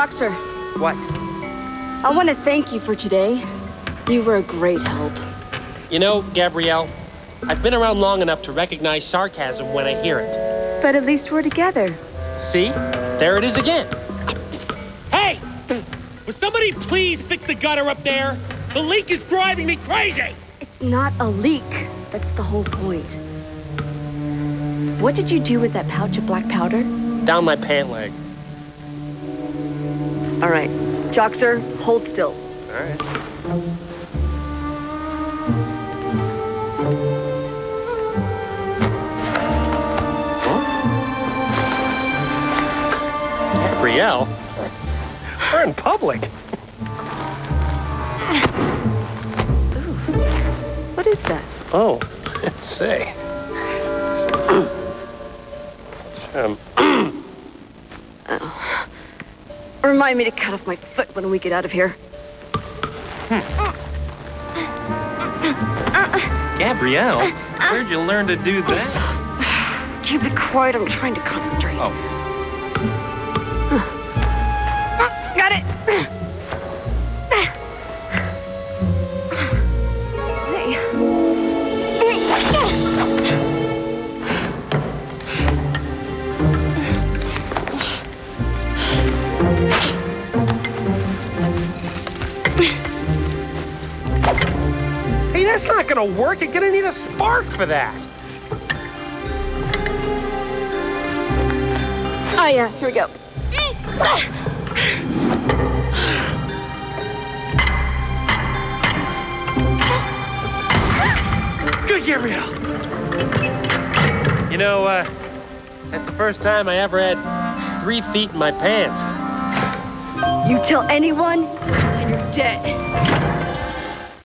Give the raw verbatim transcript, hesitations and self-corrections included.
Joxer. What? I want to thank you for today. You were a great help. You know, Gabrielle, I've been around long enough to recognize sarcasm when I hear it. But at least we're together. See? There it is again. Hey! Will somebody please fix the gutter up there? The leak is driving me crazy! It's not a leak. That's the whole point. What did you do with that pouch of black powder? Down my pant leg. All right. Joxer, hold still. All right. Gabrielle? We're in public. Ooh. What is that? Oh, say. um. Oh. Remind me to cut off my foot when we get out of here. Hmm. Gabrielle, where'd you learn to do that? You be quiet, I'm trying to concentrate. Oh. Got it! Hey. Hey, that's not gonna work. You're gonna need a spark for that. Oh, yeah, here we go. Good, Gabrielle. You know, uh, that's the first time I ever had three feet in my pants. You tell anyone, and you're dead.